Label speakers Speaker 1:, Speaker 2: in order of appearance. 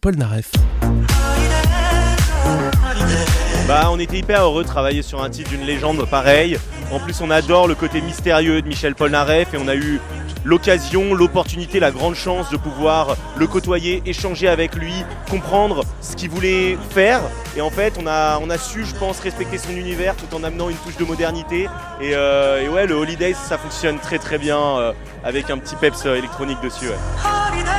Speaker 1: Polnareff.
Speaker 2: On était hyper heureux de travailler sur un titre d'une légende pareil. En plus, on adore le côté mystérieux de Michel Polnareff et on a eu l'occasion, l'opportunité, la grande chance de pouvoir le côtoyer, échanger avec lui, comprendre ce qu'il voulait faire. Et en fait, on a su, je pense, respecter son univers tout en amenant une touche de modernité. Et ouais, le Holidays, ça fonctionne très très bien avec un petit peps électronique dessus. Ouais.